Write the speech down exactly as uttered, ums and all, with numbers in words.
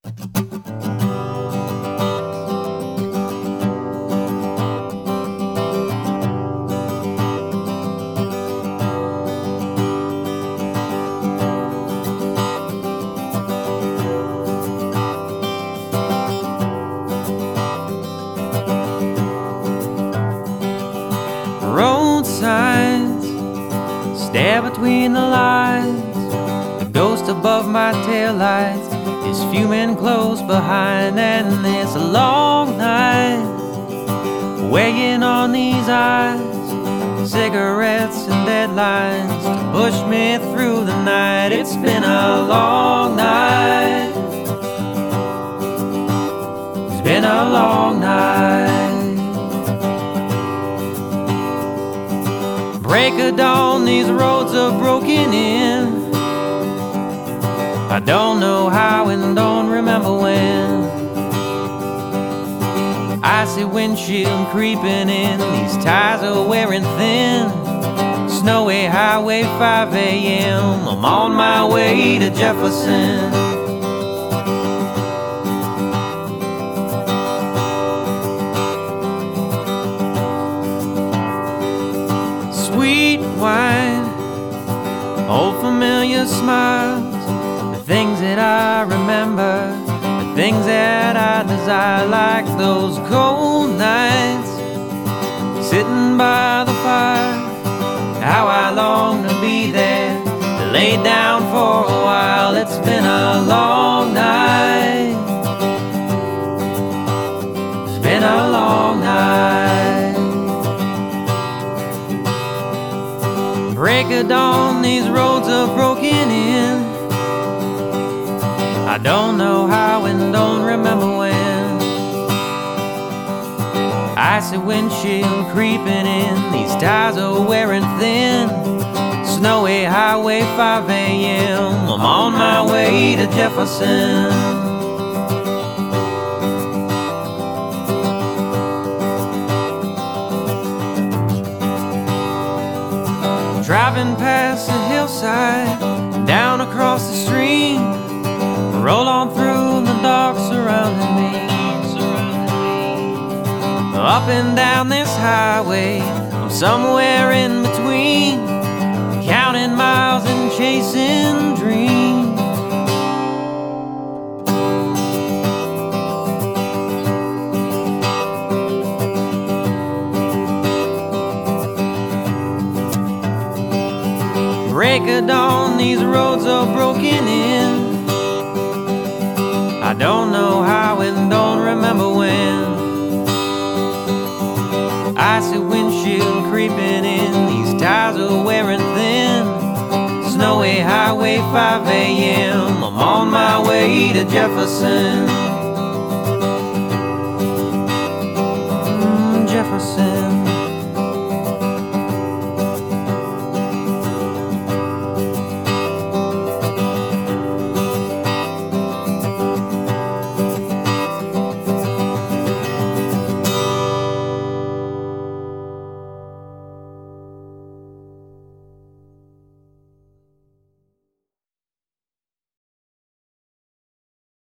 Road signs stare between the lines. The ghost above my taillights is fuming close behind, and it's a long night weighing on these eyes. Cigarettes and deadlines to push me through the night. It's been a long night. It's been a long night. Break of dawn, these roads are broken in. I don't know how and don't remember when. Icy windshield creeping in, these tires are wearing thin. Snowy highway, five a m I'm on my way to Jefferson. Sweet wine, old familiar smiles, the things that I remember, the things that I desire, like those cold nights sitting by the fire. How I long to be there, to lay down for a while. It's been a long night. It's been a long night. Break of dawn, these roads are broken in. I don't know how and don't remember when. Icy windshield creeping in, these tires are wearing thin. Snowy highway, five a m I'm on my way to Jefferson. Driving past the hillside, down across the stream, roll on through the dark surrounding me. Up and down this highway, I'm somewhere in between, counting miles and chasing dreams. Break of dawn, these roads are broken in. I don't know how and don't remember when. Icy windshield creeping in, these tires are wearing thin. Snowy highway, five a m I'm on my way to Jefferson. Mm, Jefferson.